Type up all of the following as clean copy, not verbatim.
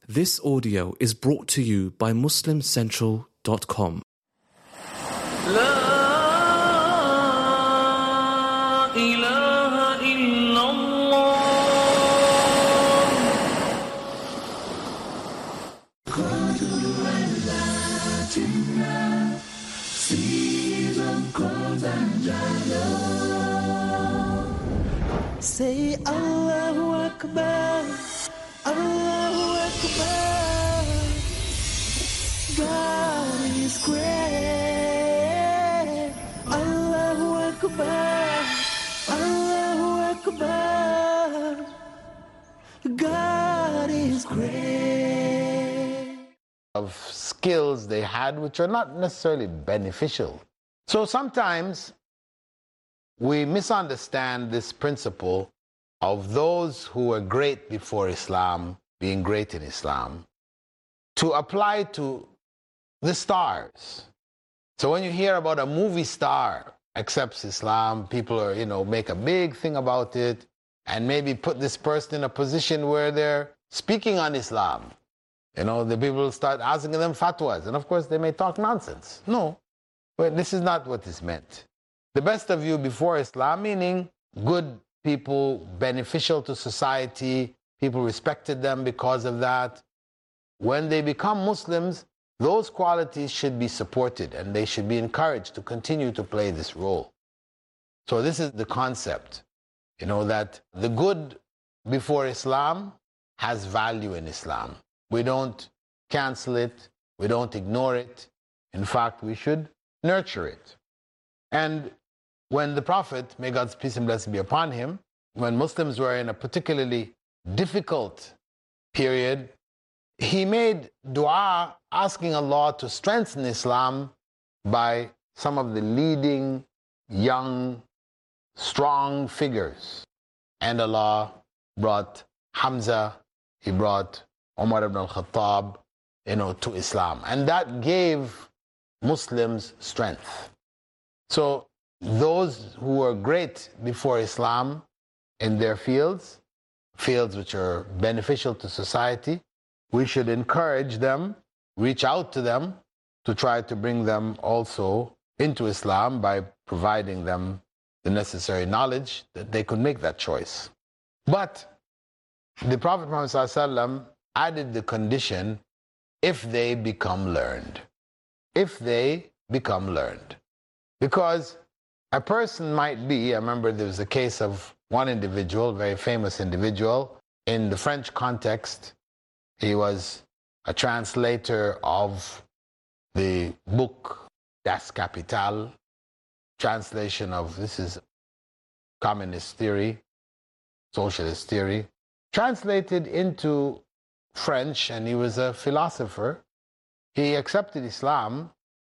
This audio is brought to you by MuslimCentral.com. Say Allahu Akbar, Allahu Akbar. God is great. Allahu Akbar, Allahu Akbar. God is great. Of skills they had which are not necessarily beneficial. So sometimes we misunderstand this principle of those who were great before Islam being great in Islam to apply to the stars. So when you hear about a movie star accepts Islam, people are, make a big thing about it and maybe put this person in a position where they're speaking on Islam. The people start asking them fatwas, and of course they may talk nonsense. No, but this is not what is meant. The best of you before Islam, meaning good people, beneficial to society, people respected them because of that. When they become Muslims, those qualities should be supported and they should be encouraged to continue to play this role. So this is the concept, that the good before Islam has value in Islam. We don't cancel it, we don't ignore it. In fact, we should nurture it. And when the Prophet, may God's peace and blessing be upon him, when Muslims were in a particularly difficult period, he made dua asking Allah to strengthen Islam by some of the leading, young, strong figures. And Allah brought Hamza, he brought Umar ibn al-Khattab, to Islam. And that gave Muslims strength. So those who were great before Islam in their fields which are beneficial to society, we should encourage them, reach out to them to try to bring them also into Islam by providing them the necessary knowledge that they could make that choice. But the Prophet Muhammad ﷺ added the condition, if they become learned. If they become learned. Because a person might be, I remember there was a case of one individual, very famous individual, in the French context. He was a translator of the book Das Kapital, translation of, this is communist theory, socialist theory, translated into French, and he was a philosopher. He accepted Islam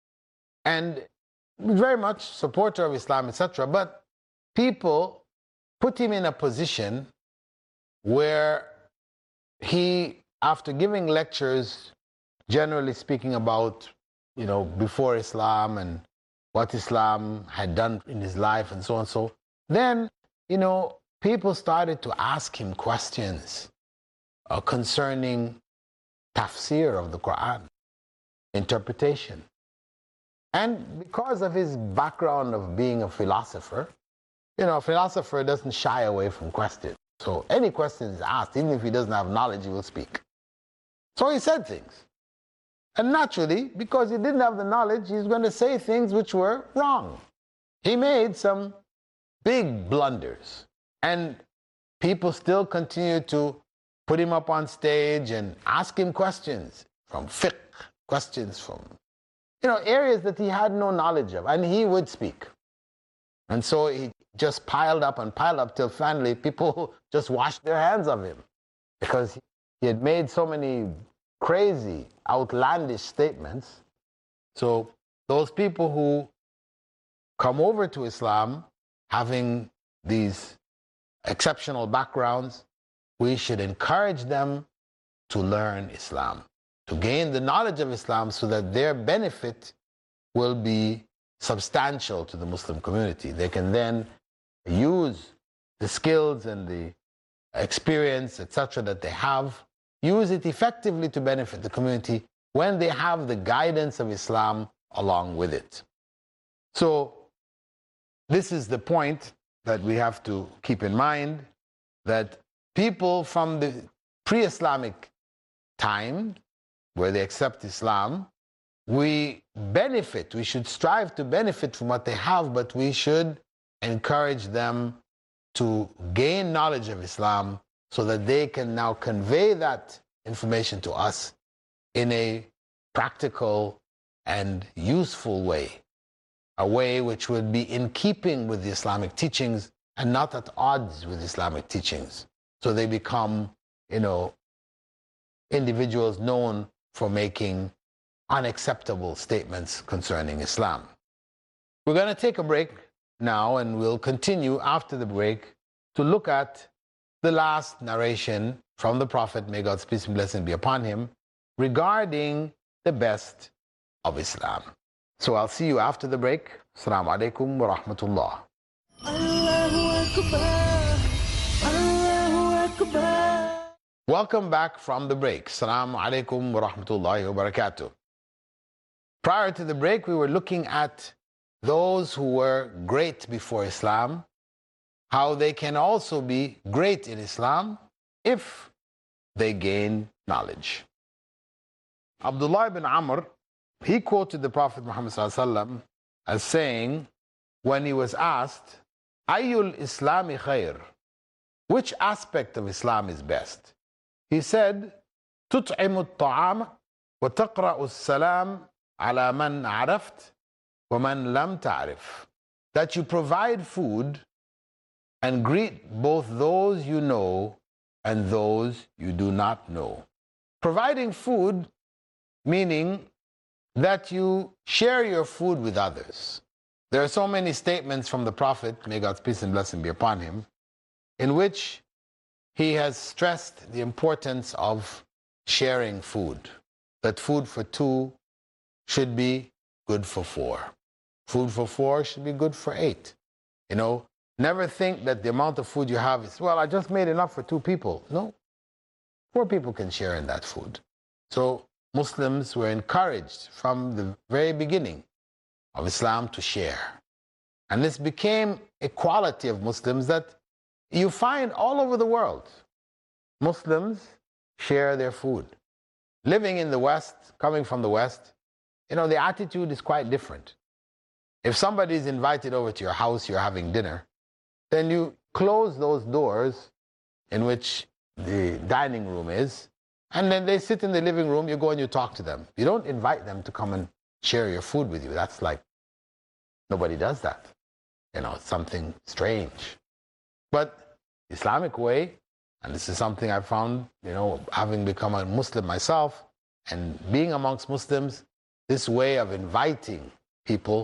and very much supporter of Islam, etc. But people put him in a position where he, after giving lectures, generally speaking about, before Islam and what Islam had done in his life and so on, then, people started to ask him questions concerning tafsir of the Quran, interpretation. And because of his background of being a philosopher, a philosopher doesn't shy away from questions. So any question is asked, even if he doesn't have knowledge, he will speak. So he said things. And naturally, because he didn't have the knowledge, he's going to say things which were wrong. He made some big blunders. And people still continue to put him up on stage and ask him questions from fiqh, questions from areas that he had no knowledge of, and he would speak. And so he just piled up till finally people just washed their hands of him because he had made so many crazy, outlandish statements. So those people who come over to Islam having these exceptional backgrounds, we should encourage them to learn Islam, to gain the knowledge of Islam so that their benefit will be substantial to the Muslim community. They can then use the skills and the experience, etc., that they have use it effectively to benefit the community when they have the guidance of Islam along with it. So this is the point that we have to keep in mind, that people from the pre-Islamic time, where they accept Islam, we benefit, we should strive to benefit from what they have, but we should encourage them to gain knowledge of Islam so that they can now convey that information to us in a practical and useful way, a way which would be in keeping with the Islamic teachings and not at odds with Islamic teachings. So they become, individuals known for making unacceptable statements concerning Islam. We're going to take a break now, and we'll continue after the break to look at the last narration from the Prophet, may God's peace and blessing be upon him, regarding the best of Islam. So I'll see you after the break. Assalamu alaikum wa rahmatullah. Allahu Akbar, Allahu Akbar. Welcome back from the break. Assalamu alaikum wa rahmatullahi wa barakatuh. Prior to the break, we were looking at those who were great before Islam, how they can also be great in Islam if they gain knowledge. Abdullah ibn Amr, he quoted the Prophet Muhammad ﷺ as saying, when he was asked, Ayyul Islami khair, which aspect of Islam is best? He said, Tut'imu at-ta'am wa taqra'u as-salam ala man araft wa man lam ta'rif. That you provide food and greet both those you know and those you do not know. Providing food meaning that you share your food with others. There are so many statements from the Prophet, may God's peace and blessing be upon him, in which he has stressed the importance of sharing food. That food for two should be good for four. Food for four should be good for eight. Never think that the amount of food you have is, well, I just made enough for two people. No. 4 people can share in that food. So Muslims were encouraged from the very beginning of Islam to share. And this became a quality of Muslims that you find all over the world. Muslims share their food. Living in the West, coming from the West, the attitude is quite different. If somebody is invited over to your house, you're having dinner, then you close those doors in which the dining room is, and then they sit in the living room, you go and you talk to them. You don't invite them to come and share your food with you. That's like, nobody does that. It's something strange. But Islamic way, and this is something I found, having become a Muslim myself and being amongst Muslims, this way of inviting people,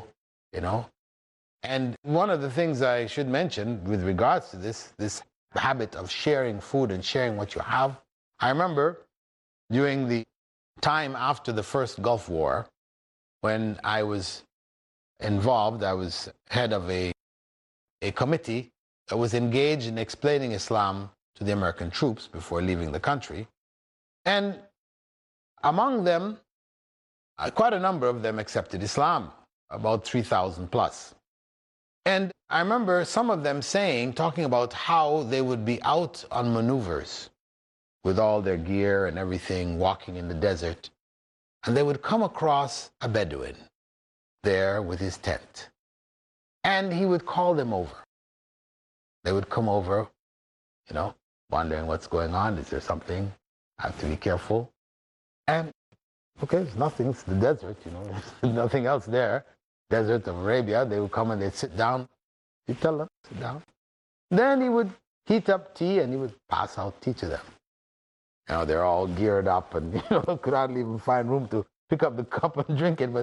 And one of the things I should mention with regards to this habit of sharing food and sharing what you have, I remember during the time after the first Gulf War, when I was involved, I was head of a committee that was engaged in explaining Islam to the American troops before leaving the country. And among them, quite a number of them accepted Islam, about 3,000 plus. And I remember some of them talking about how they would be out on maneuvers with all their gear and everything, walking in the desert. And they would come across a Bedouin there with his tent. And he would call them over. They would come over, wondering what's going on. Is there something? I have to be careful. And, okay, there's nothing. It's the desert, there's nothing else there. Desert of Arabia. They would come and they'd sit down. You tell them, sit down. Then he would heat up tea and he would pass out tea to them. They're all geared up and, could hardly even find room to pick up the cup and drink it.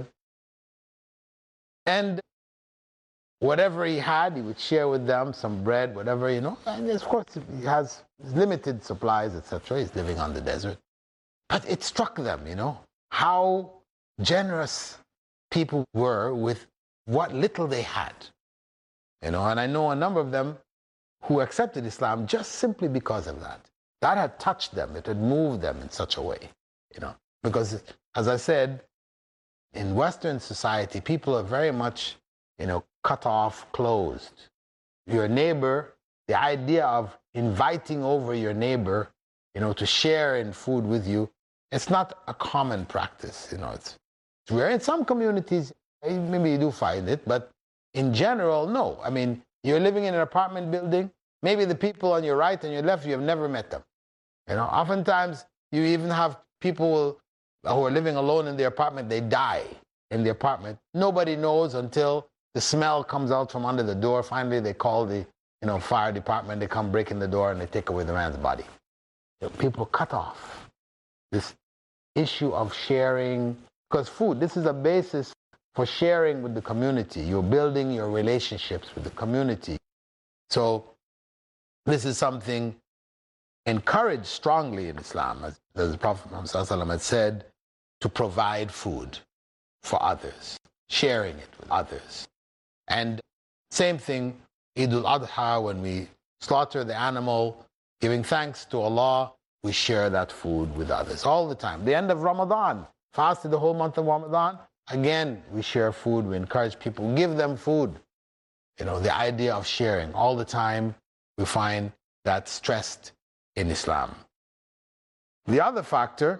And whatever he had, he would share with them, some bread, whatever, And of course, he has limited supplies, etc. He's living on the desert. But it struck them, how generous people were with what little they had. And I know a number of them who accepted Islam just simply because of that. that had touched them. It had moved them in such a way, because, as I said, in Western society, people are very much, cut off, closed. Your neighbor, the idea of inviting over your neighbor, to share in food with you, it's not a common practice. It's rare. In some communities, maybe you do find it, but in general, no. I mean, you're living in an apartment building, maybe the people on your right and your left, you have never met them. Oftentimes, you even have people who are living alone in the apartment, they die in the apartment. Nobody knows until the smell comes out from under the door. Finally, they call the fire department. They come break in the door and they take away the man's body. People cut off this issue of sharing, because food, this is a basis for sharing with the community. You're building your relationships with the community. So this is something encouraged strongly in Islam, as the Prophet Muhammad had said, to provide food for others, sharing it with others. And same thing, Eid al-Adha, when we slaughter the animal, giving thanks to Allah, we share that food with others all the time. The end of Ramadan, fasted the whole month of Ramadan, again, we share food, we encourage people, give them food. The idea of sharing all the time, we find that stressed in Islam. The other factor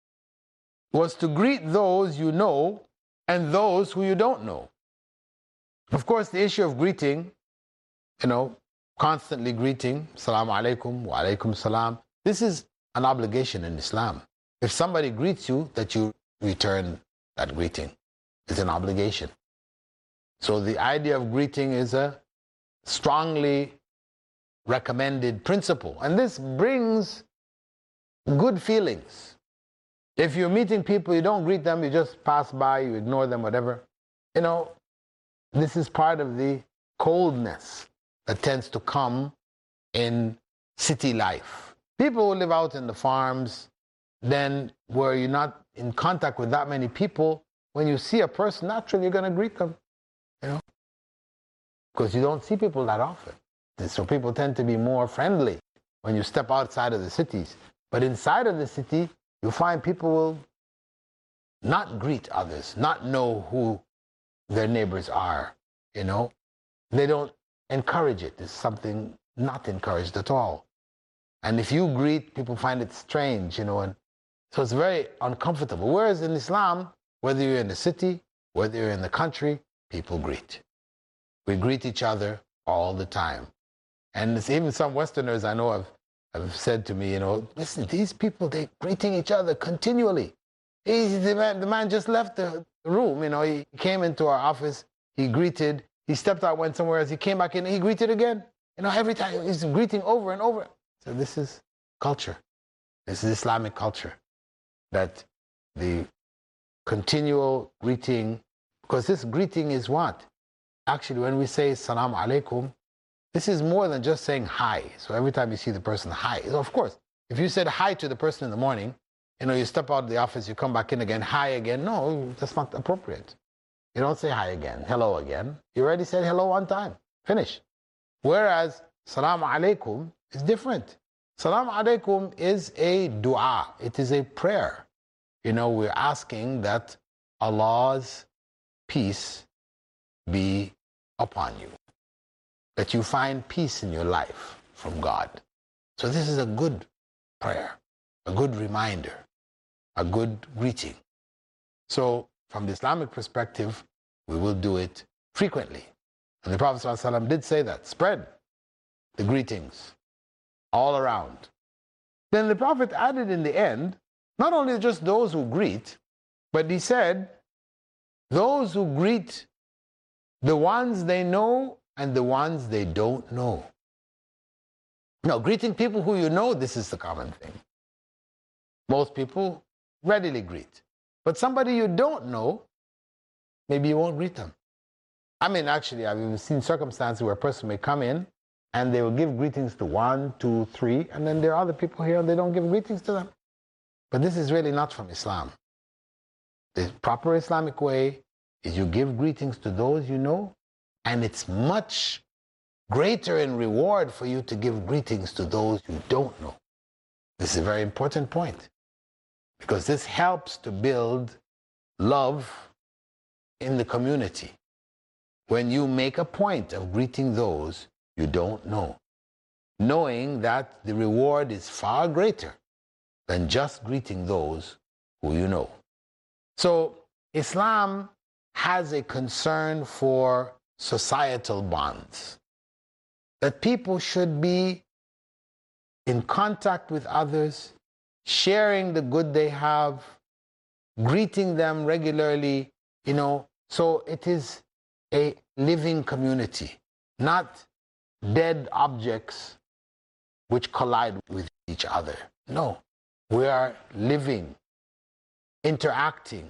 was to greet those you know and those who you don't know. Of course, the issue of greeting, constantly greeting, Assalamu alaikum, wa alaikum salam, this is an obligation in Islam. If somebody greets you, that you return that greeting. It's an obligation. So the idea of greeting is a strongly recommended principle. And this brings good feelings. If you're meeting people, you don't greet them, you just pass by, you ignore them, whatever. This is part of the coldness that tends to come in city life. People who live out in the farms, then where you're not in contact with that many people, when you see a person, naturally you're going to greet them, because you don't see people that often. So people tend to be more friendly when you step outside of the cities. But inside of the city, you find people will not greet others, not know who their neighbors are, They don't encourage it. It's something not encouraged at all. And if you greet, people find it strange, and so it's very uncomfortable. Whereas in Islam, whether you're in the city, whether you're in the country, people greet. We greet each other all the time. And it's even some Westerners I know have said to me, listen, these people, they're greeting each other continually. The man just left the room, he came into our office, he greeted, he stepped out, went somewhere else, he came back in, he greeted again. Every time he's greeting over and over. So this is culture. This is Islamic culture. That the continual greeting, because this greeting is what? Actually, when we say Salaam alaikum, this is more than just saying hi. So every time you see the person, hi. So of course, if you said hi to the person in the morning, you step out of the office, you come back in again, hi again. No, that's not appropriate. You don't say hi again, hello again. You already said hello one time. Finish. Whereas Salaam alaikum is different. Salaam alaikum is a dua. It is a prayer. We're asking that Allah's peace be upon you, that you find peace in your life from God. So this is a good prayer, a good reminder, a good greeting. So from the Islamic perspective, we will do it frequently. And the Prophet ﷺ did say that, spread the greetings all around. Then the Prophet added in the end, not only just those who greet, but he said, those who greet the ones they know and the ones they don't know. Now, greeting people who you know, this is the common thing. Most people readily greet. But somebody you don't know, maybe you won't greet them. Actually, I've even seen circumstances where a person may come in and they will give greetings to 1, 2, 3, and then there are other people here and they don't give greetings to them. But this is really not from Islam. The proper Islamic way is you give greetings to those you know, and it's much greater in reward for you to give greetings to those you don't know. This is a very important point because this helps to build love in the community. When you make a point of greeting those you don't know, knowing that the reward is far greater than just greeting those who you know. So Islam has a concern for societal bonds, that people should be in contact with others, sharing the good they have, greeting them regularly, so it is a living community, not dead objects which collide with each other. No, we are living, interacting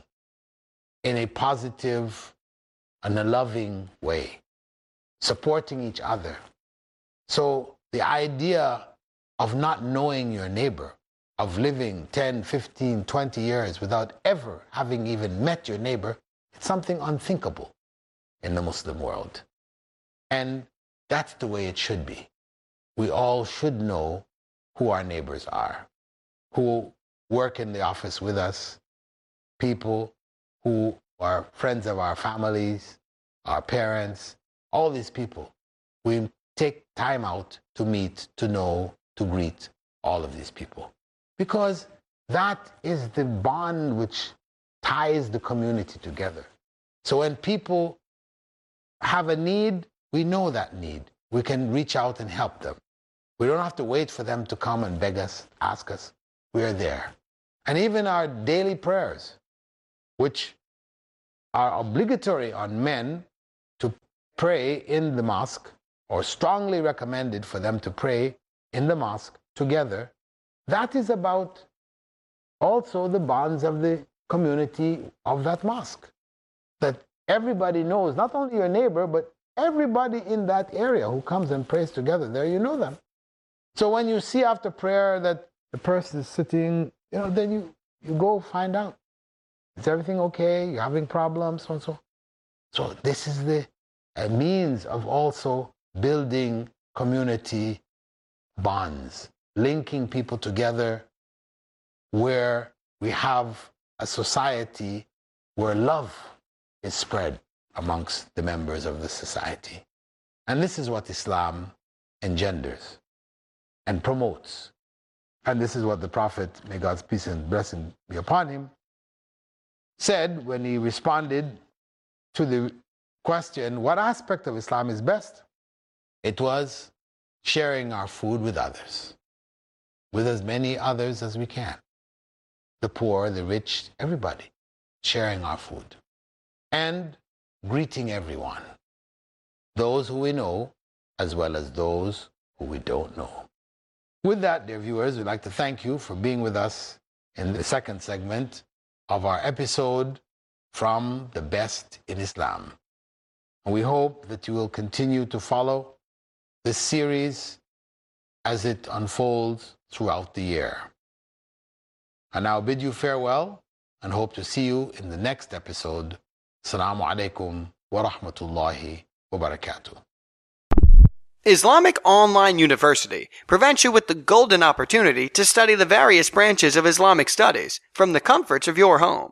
in a positive and a loving way, supporting each other. So the idea of not knowing your neighbor, of living 10, 15, 20 years without ever having even met your neighbor, it's something unthinkable in the Muslim world. And that's the way it should be. We all should know who our neighbors are, who work in the office with us, people who are friends of our families, our parents, all these people. We take time out to meet, to know, to greet all of these people. Because that is the bond which ties the community together. So when people have a need, we know that need. We can reach out and help them. We don't have to wait for them to come and beg us, ask us. We are there. And even our daily prayers, which are obligatory on men to pray in the mosque, or strongly recommended for them to pray in the mosque together, that is about also the bonds of the community of that mosque. That everybody knows, not only your neighbor, but everybody in that area who comes and prays together there, you know them. So when you see after prayer that the person is sitting, then you go find out. Is everything okay? You're having problems, so and so. So this is a means of also building community bonds, linking people together, where we have a society where love is spread amongst the members of the society. And this is what Islam engenders and promotes. And this is what the Prophet, may God's peace and blessing be upon him, said when he responded to the question, what aspect of Islam is best? It was sharing our food with others, with as many others as we can. The poor, the rich, everybody, sharing our food. And greeting everyone, those who we know, as well as those who we don't know. With that, dear viewers, we'd like to thank you for being with us in the second segment of our episode, From the Best in Islam. And we hope that you will continue to follow this series as it unfolds throughout the year. I now bid you farewell and hope to see you in the next episode. Assalamu alaikum wa rahmatullahi wa barakatuh. Islamic Online University presents you with the golden opportunity to study the various branches of Islamic studies from the comforts of your home.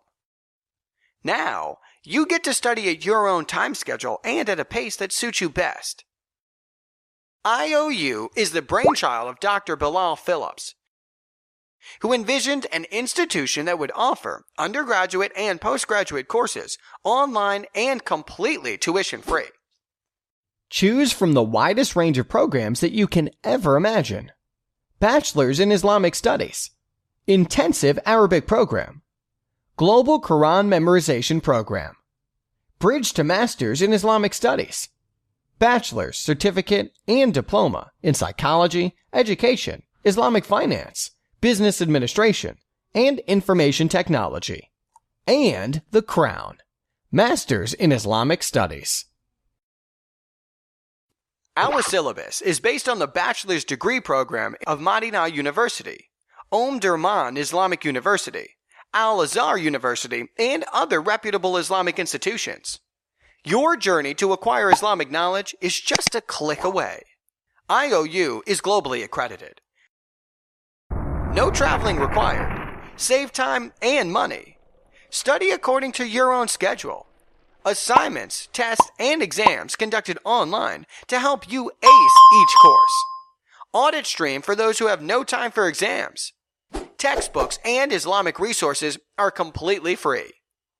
Now, you get to study at your own time schedule and at a pace that suits you best. IOU is the brainchild of Dr. Bilal Phillips, who envisioned an institution that would offer undergraduate and postgraduate courses online and completely tuition-free. Choose from the widest range of programs that you can ever imagine. Bachelor's in Islamic Studies, Intensive Arabic Program, Global Quran Memorization Program, Bridge to Master's in Islamic Studies, Bachelor's, Certificate, and Diploma in Psychology, Education, Islamic Finance, Business Administration, and Information Technology, and the Crown, Master's in Islamic Studies. Our syllabus is based on the bachelor's degree program of Madinah University, Durman Islamic University, Al-Azhar University, and other reputable Islamic institutions. Your journey to acquire Islamic knowledge is just a click away. IOU is globally accredited. No traveling required. Save time and money. Study according to your own schedule. Assignments, tests, and exams conducted online to help you ace each course. Audit stream for those who have no time for exams. Textbooks and Islamic resources are completely free.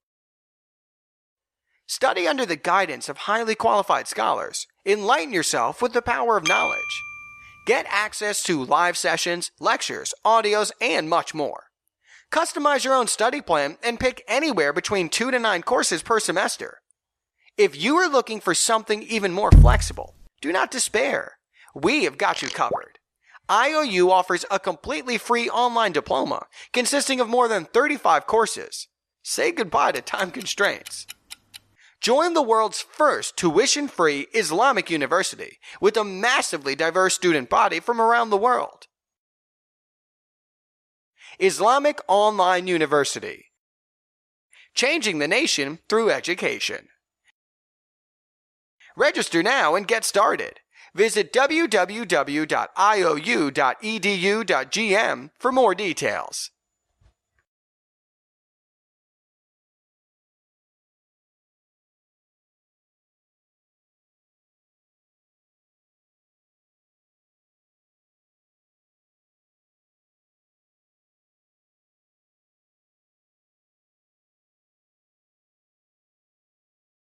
Study under the guidance of highly qualified scholars. Enlighten yourself with the power of knowledge. Get access to live sessions, lectures, audios, and much more. Customize your own study plan and pick anywhere between 2 to 9 courses per semester. If you are looking for something even more flexible, do not despair. We have got you covered. IOU offers a completely free online diploma consisting of more than 35 courses. Say goodbye to time constraints. Join the world's first tuition-free Islamic university with a massively diverse student body from around the world. Islamic Online University. Changing the nation through education. Register now and get started. Visit www.iou.edu.gm for more details.